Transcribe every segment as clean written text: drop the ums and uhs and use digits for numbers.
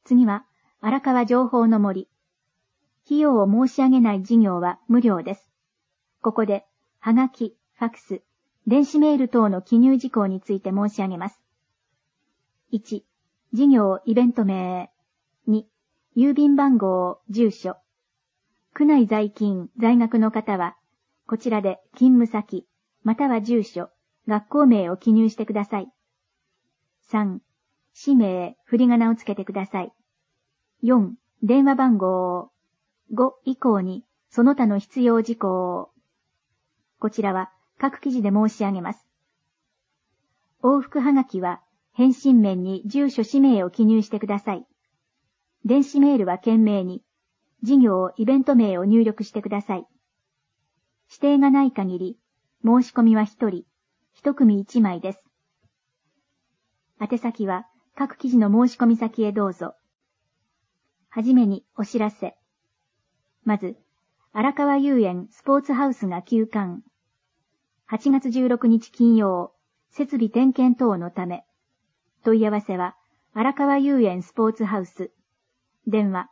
次は、荒川情報の森。費用を申し上げない事業は無料です。ここで、はがき、ファクス、電子メール等の記入事項について申し上げます。1、事業イベント名。2、郵便番号、住所。区内在勤、在学の方は、こちらで勤務先、または住所、学校名を記入してください。3、氏名、振り仮名をつけてください。4、電話番号。5以降に、その他の必要事項。こちらは各記事で申し上げます。往復はがきは、返信面に住所氏名を記入してください。電子メールは件名に、事業イベント名を入力してください。指定がない限り、申し込みは1人、1組1枚です。宛先は、各記事の申し込み先へどうぞ。はじめにお知らせ。まず、荒川遊園スポーツハウスが休館。8月16日金曜、設備点検等のため。問い合わせは、荒川遊園スポーツハウス。電話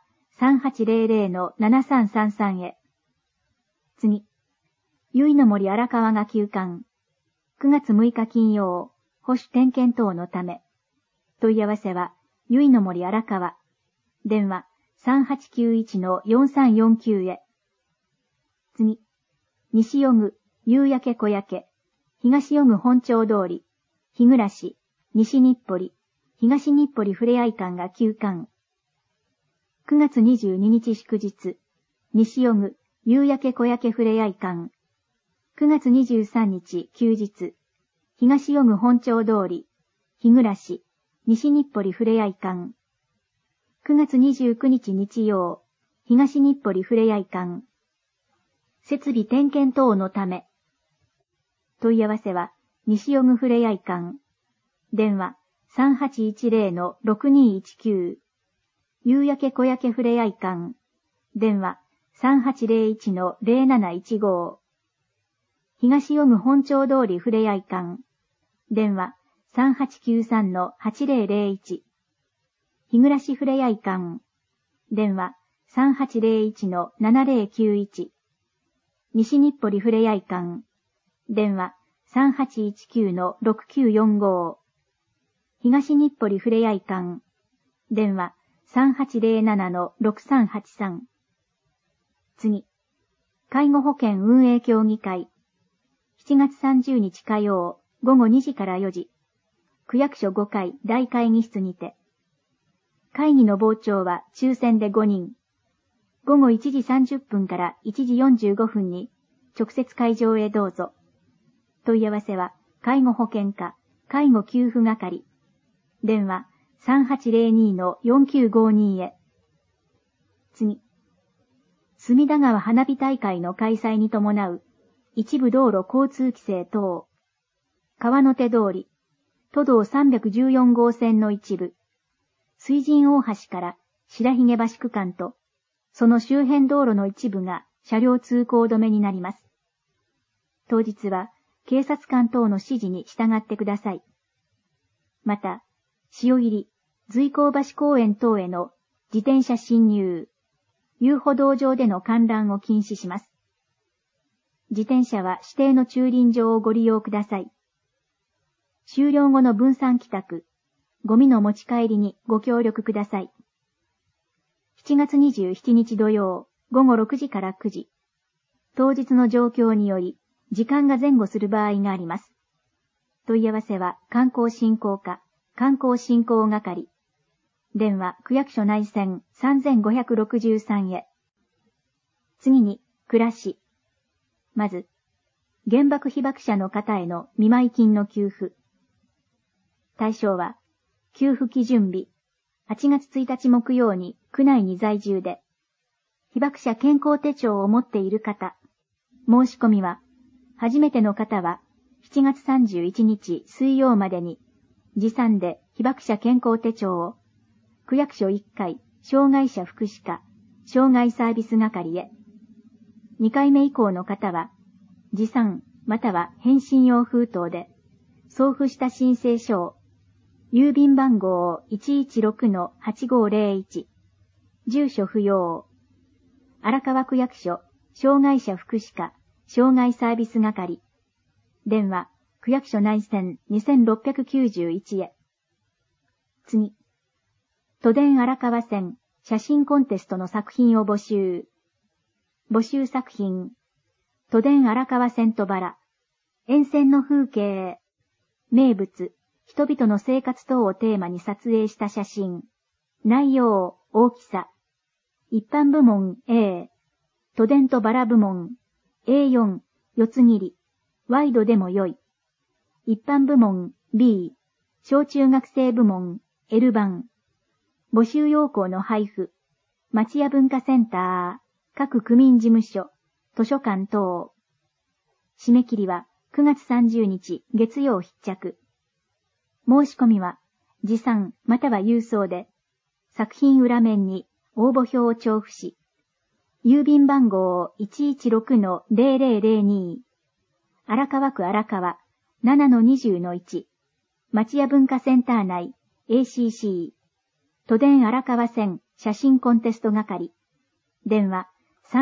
3800-7333 へ。次。由比の森荒川が休館。9月6日金曜、保守点検等のため。問い合わせは、由比の森荒川。電話 3891-4349 へ。次。西予具、夕焼け小焼け。東予具本町通り。日暮、西日暮里、東日暮里ふれあい館が休館。9月22日祝日。西予具、夕焼け小焼けふれあい館。9月23日休日。東予具本町通り。日暮、西日暮里ふれあい館。9月29日日曜。東日暮里ふれあい館。設備点検等のため。問い合わせは、西予具ふれあい館。電話 3810-6219。夕焼け小焼けふれあい館。電話 3801-0715。東予具本町通りふれあい館。電話 3893-8001。日暮ふれあい館。電話 3801-7091。西日暮里ふれあい館。電話 3819-6945。東日暮里ふれあい館。電話 3807-6383。次。介護保険運営協議会。7月30日火曜、午後2時から4時。区役所5階大会議室にて。会議の傍聴は抽選で5人。午後1時30分から1時45分に直接会場へどうぞ。問い合わせは介護保険課、介護給付係。電話 3802-4952 へ。次。隅田川花火大会の開催に伴う一部道路交通規制等。川の手通り、都道314号線の一部。水神大橋から白髭橋区間と、その周辺道路の一部が車両通行止めになります。当日は警察官等の指示に従ってください。また、潮入、随光橋公園等への自転車進入、遊歩道上での観覧を禁止します。自転車は指定の駐輪場をご利用ください。終了後の分散帰宅、ゴミの持ち帰りにご協力ください。7月27日土曜、午後6時から9時。当日の状況により、時間が前後する場合があります。問い合わせは観光振興課、観光振興係。電話区役所内線 3563 へ。次に、暮らし。まず、原爆被爆者の方への見舞金の給付。対象は、給付基準日、8月1日木曜に区内に在住で、被爆者健康手帳を持っている方。申し込みは、初めての方は、7月31日水曜までに、持参で被爆者健康手帳を、区役所1階、障害者福祉課、障害サービス係へ。2回目以降の方は、持参または返信用封筒で、送付した申請書を、 郵便番号 116-8501。住所不要。荒川区役所、障害者福祉課、障害サービス係。電話、区役所内線2691へ。次。都電荒川線、写真コンテストの作品を募集。募集作品。都電荒川線とバラ。沿線の風景。名物、人々の生活等をテーマに撮影した写真。内容、大きさ。一般部門 A。都電とバラ部門。A4、四つ切り。ワイドでも良い。一般部門 B。小中学生部門 L 版。募集要項の配布。町屋文化センター、各区民事務所、図書館等。締め切りは9月30日月曜必着。申し込みは持参または郵送で、作品裏面に応募表を調布し、郵便番号 116-0002、荒川区荒川 7-20-1、町屋文化センター内 ACC、都電荒川線写真コンテスト係。電話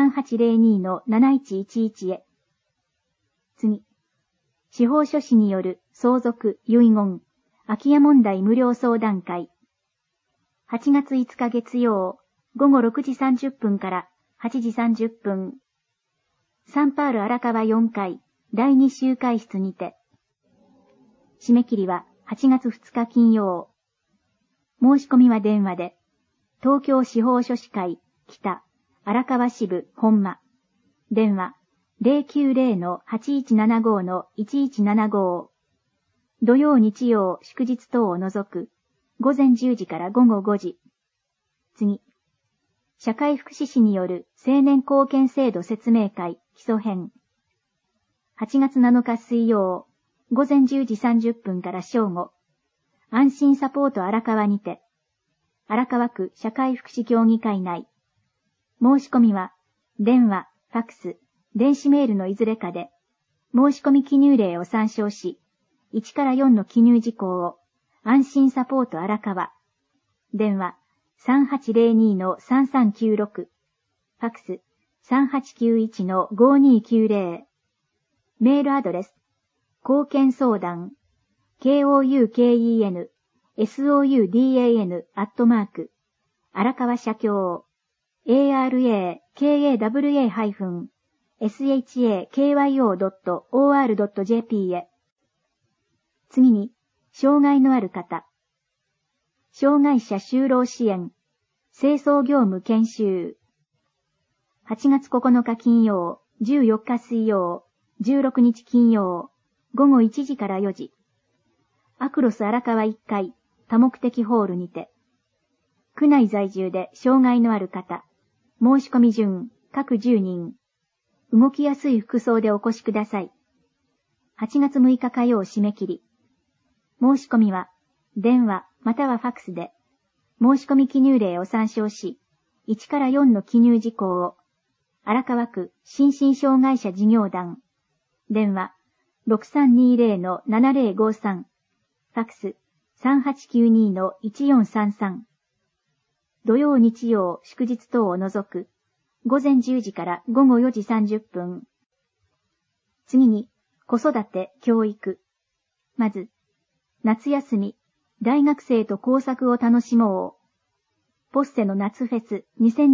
3802-7111 へ。次。司法書士による相続、遺言、空き家問題無料相談会。8月5日月曜、午後6時30分から8時30分。サンパール荒川4階、第2集会室にて。締め切りは8月2日金曜。申し込みは電話で、東京司法書士会、北、荒川支部、本間。電話、090-8175-1175。土曜日曜祝日等を除く、午前10時から午後5時。次。社会福祉士による青年貢献制度説明会、基礎編。8月7日水曜、午前10時30分から正午。安心サポート荒川にて、荒川区社会福祉協議会内。申し込みは、電話、ファクス、電子メールのいずれかで、申し込み記入例を参照し、1から4の記入事項を、安心サポート荒川。電話、3802-3396。ファクス、3891-5290。メールアドレス、貢献相談、KOUKEN、SOUDAN、荒川社協、ARAKAWA-SHAKYO.OR.JP へ。次に、障害のある方。障害者就労支援、清掃業務研修。8月9日金曜、14日水曜、16日金曜、午後1時から4時。アクロス荒川1階、多目的ホールにて。区内在住で障害のある方。申し込み順、各10人。動きやすい服装でお越しください。8月6日火曜締め切り。申し込みは、電話またはファクスで、申し込み記入例を参照し、1から4の記入事項を、荒川区心身障害者事業団。電話、6320-7053。ファクス、3892-1433。土曜日曜祝日等を除く、午前10時から午後4時30分。次に、子育て、教育。まず、夏休み、大学生と工作を楽しもう。ポッセの夏フェス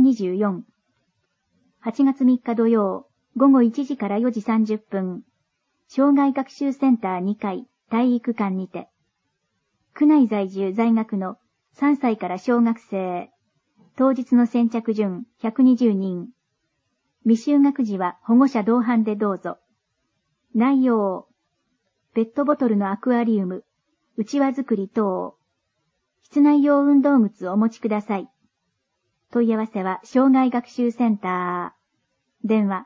2024。8月3日土曜、午後1時から4時30分。障害学習センター2階、体育館にて。区内在住在学の3歳から小学生。当日の先着順120人。未就学児は保護者同伴でどうぞ。内容。ペットボトルのアクアリウム、うちわ作り等。室内用運動靴をお持ちください。問い合わせは障害学習センター。電話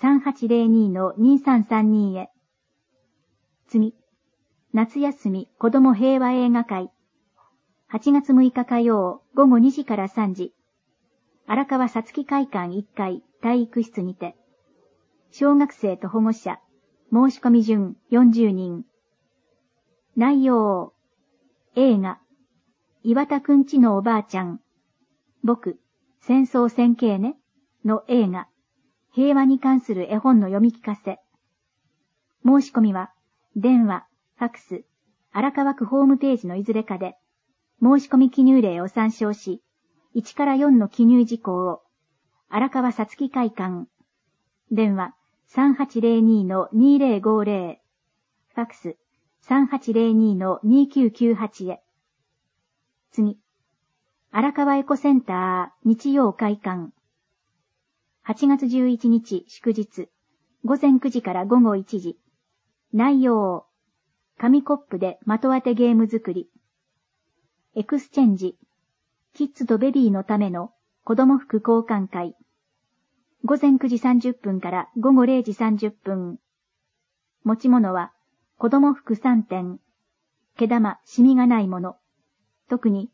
3802-2332へ。次。夏休み子ども平和映画会。8月6日火曜午後2時から3時。荒川さつき会館1階体育室にて。小学生と保護者。申し込み順40人。内容。 映画、岩田くんちのおばあちゃん、僕、戦争戦系ね、の映画、平和に関する絵本の読み聞かせ。申し込みは、電話、ファクス、荒川区ホームページのいずれかで、申し込み記入例を参照し、1から4の記入事項を、荒川さつき会館、電話 3802-2050、ファクス 3802-2998 へ。次、荒川エコセンター日曜会館。8月11日祝日、午前9時から午後1時。内容、紙コップで的当てゲーム作り。エクスチェンジ、キッズとベビーのための子供服交換会。午前9時30分から午後0時30分。持ち物は、子供服3点。毛玉、シミがないもの。特に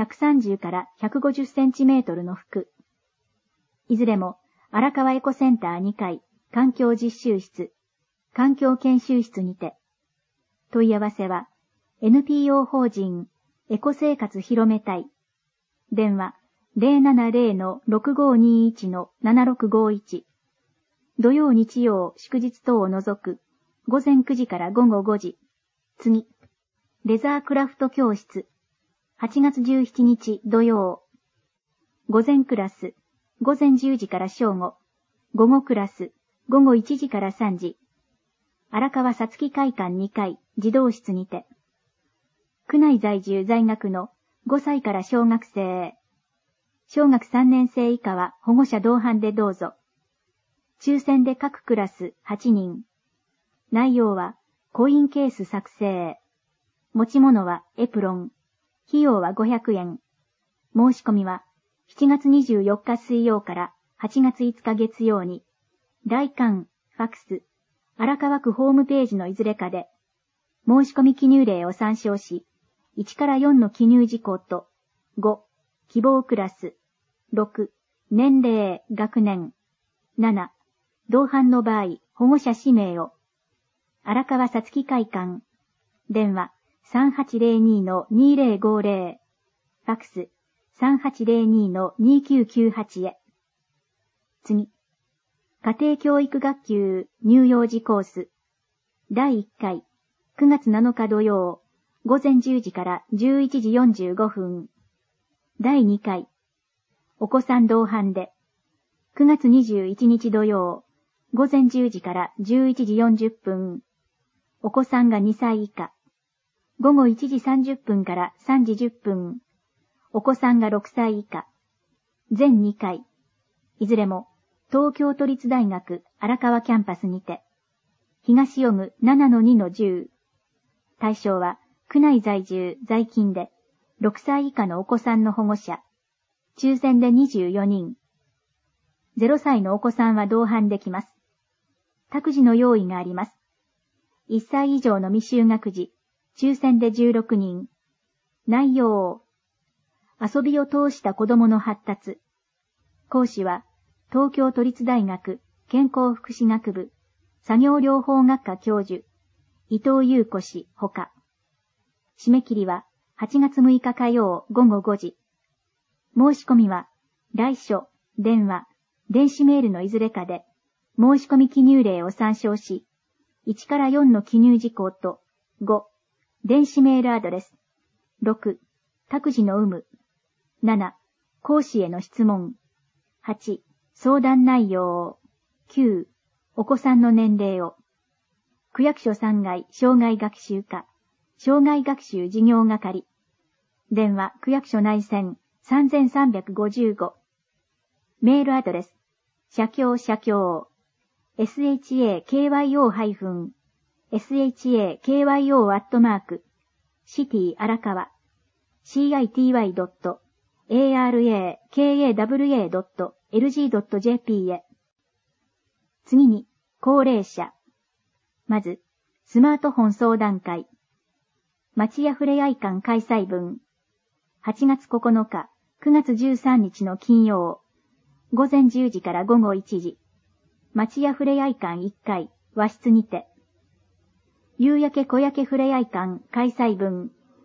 130から150センチメートルの服。いずれも、荒川エコセンター2階、環境実習室、環境研修室にて。問い合わせは、NPO 法人、エコ生活広めたい。電話、070-6521-7651。土曜日曜祝日等を除く、午前9時から午後5時。次、レザークラフト教室。8月17日土曜。午前クラス、午前10時から正午。午後クラス、午後1時から3時。荒川さつき会館2階、児童室にて。区内在住在学の5歳から小学生。小学3年生以下は保護者同伴でどうぞ。抽選で各クラス8人。内容はコインケース作成。持ち物はエプロン。費用は500円。申し込みは7月24日水曜から8月5日月曜に、来館、ファクス、荒川区ホームページのいずれかで、申し込み記入例を参照し、1から4の記入事項と、5、希望クラス、6、年齢、学年、7、同伴の場合、保護者氏名を、荒川さつき会館、電話 3802-2050、ファクス 3802-2998 へ。次、家庭教育学級乳幼児コース、第1回、9月7日土曜、午前10時から11時45分。第2回、お子さん同伴で、9月21日土曜、午前10時から11時40分。お子さんが2歳以下。午後1時30分から3時10分。お子さんが6歳以下。全2回。いずれも、東京都立大学荒川キャンパスにて。東読む 7-2-10。対象は、区内在住在勤で、6歳以下のお子さんの保護者。抽選で24人。0歳のお子さんは同伴できます。託児の用意があります。1歳以上の未就学児。抽選で16人。内容。遊びを通した子供の発達。講師は、東京都立大学健康福祉学部作業療法学科教授、伊藤優子氏ほか。締め切りは8月6日火曜午後5時。申し込みは、来書、電話、電子メールのいずれかで、申し込み記入例を参照し、1から4の記入事項と、5、電子メールアドレス、6、託児の有無、7、講師への質問、8、相談内容、9、お子さんの年齢を、区役所3階障害学習課、障害学習事業係、電話区役所内線3355、メールアドレス、社協shakyo荒川 city.arakawa.lg.jp へ。次に、高齢者。まず、スマートフォン相談会。町屋ふれあい館開催分。8月9日、9月13日の金曜。午前10時から午後1時。町屋ふれあい館1階、和室にて。夕焼け小焼けふれあい館開催分。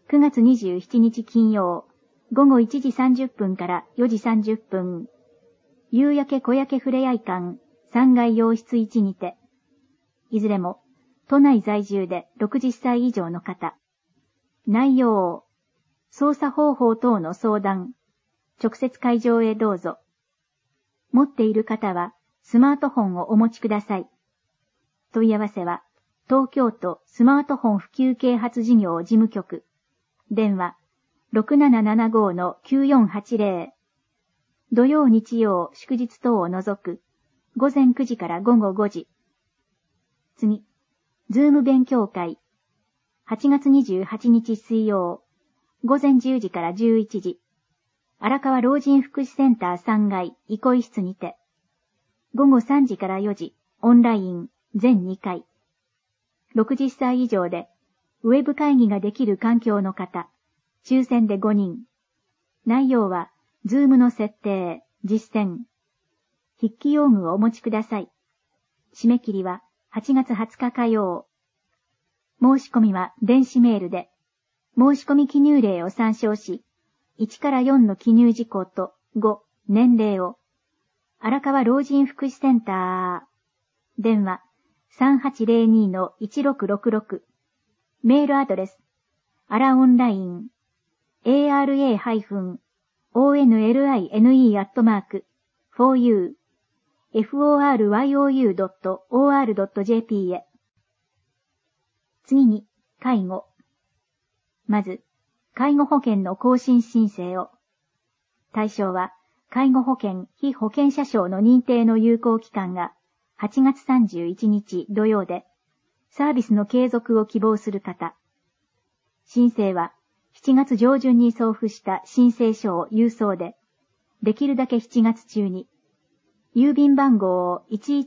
9月27日金曜、午後1時30分から4時30分。夕焼け小焼けふれあい館3階洋室1にて。いずれも、都内在住で60歳以上の方。内容、操作方法等の相談。直接会場へどうぞ。持っている方は、スマートフォンをお持ちください。問い合わせは、東京都スマートフォン普及啓発事業事務局。電話、6775-9480。土曜日曜祝日等を除く、午前9時から午後5時。次、ズーム勉強会。8月28日水曜、午前10時から11時。荒川老人福祉センター3階、憩室にて。午後3時から4時、オンライン、全2回。60歳以上で、ウェブ会議ができる環境の方、抽選で5人。内容は、ズームの設定、実践。筆記用具をお持ちください。締め切りは、8月20日火曜。申し込みは電子メールで、申し込み記入例を参照し、1から4の記入事項と5、年齢を。荒川老人福祉センター。電話、3802-1666。メールアドレス、あらオンライン、ara-online.for you.foryu.or.jp へ。次に、介護。まず、介護保険の更新申請を。対象は、介護保険被保険者証の認定の有効期間が8月31日土曜で、サービスの継続を希望する方。申請は、7月上旬に送付した申請書を郵送で、できるだけ7月中に、郵便番号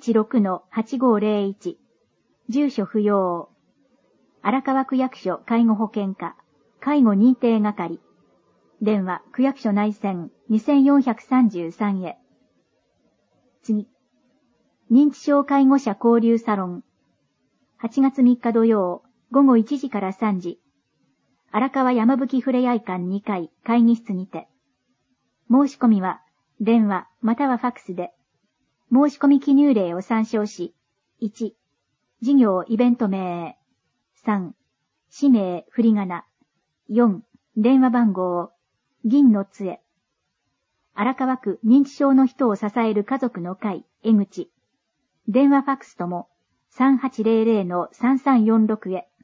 116-8501、住所不要、荒川区役所介護保険課、介護認定係、電話区役所内線2433へ。次、認知症介護者交流サロン、8月3日土曜、午後1時から3時、荒川山吹ふれあい館2階会議室にて。申し込みは、電話またはファックスで。申し込み記入例を参照し、1、事業イベント名、3、氏名振り仮名、4、電話番号、銀の杖。荒川区認知症の人を支える家族の会、江口。電話ファックスとも、3800-3346へ。